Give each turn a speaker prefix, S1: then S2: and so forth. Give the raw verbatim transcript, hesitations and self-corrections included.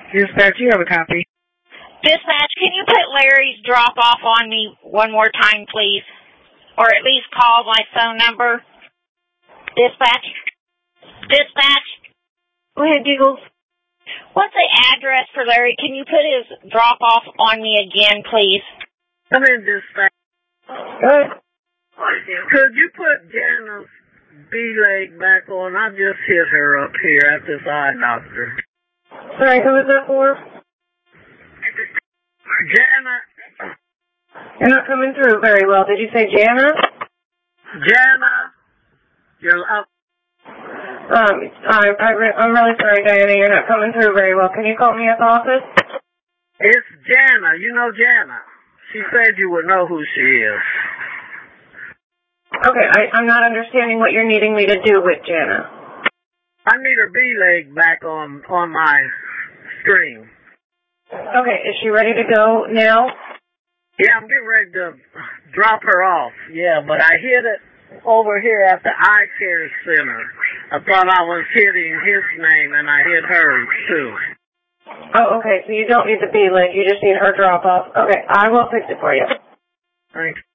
S1: Dispatch, you have a copy.
S2: Dispatch, can you put Larry's drop off on me one more time, please? Or at least call my phone number. Dispatch? Dispatch?
S1: Go ahead, Giggles.
S2: What's the address for Larry? Can you put his drop off on me again, please?
S1: Come in, Dispatch.
S3: Good.
S1: Could you put Jana's B-leg back on? I just hit her up here at this eye doctor.
S3: Sorry, who is that for?
S1: Jana.
S3: You're not coming through very well. Did you say Jana?
S1: Jana. You're up.
S3: Um, I, I re- I'm really sorry, Diana. You're not coming through very well. Can you call me at the office?
S1: It's Jana. You know Jana. She said you would know who she is.
S3: Okay, I, I'm not understanding what you're needing me to do with Jana.
S1: I need her B-leg back on, on my screen.
S3: Okay, is she ready to go now?
S1: Yeah, I'm getting ready to drop her off. Yeah, but I hit it over here at the eye care center. I thought I was hitting his name, and I hit hers, too.
S3: Oh, okay, so you don't need the B-leg. You just need her drop-off. Okay, I will fix it for you.
S1: Thanks.